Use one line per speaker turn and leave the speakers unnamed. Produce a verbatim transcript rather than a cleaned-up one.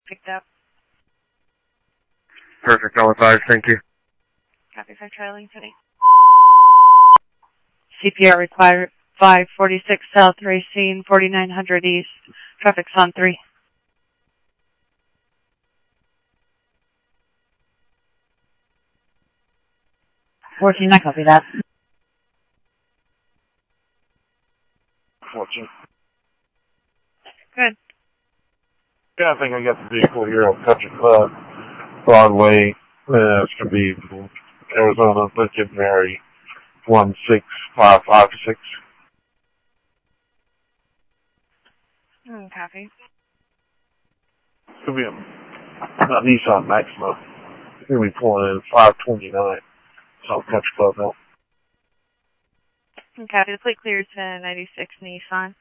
picked up.
Perfect, all advised, thank you.
Copy five Charlie City.
C P R required five forty-six South Racine, forty-nine hundred East. Traffic's on three. fourteen, I copy that.
fourteen.
Good.
Yeah, I think I got the vehicle here on Country Club, Broadway. Uh, it's going to be Arizona Lincoln Mary one six five five six.
Mm, copy.
It's going to be a, a Nissan Maxima. It's going to be pulling in five twenty-nine. South Country Club now.
Mm, copy. The plate cleared to ninety-six Nissan.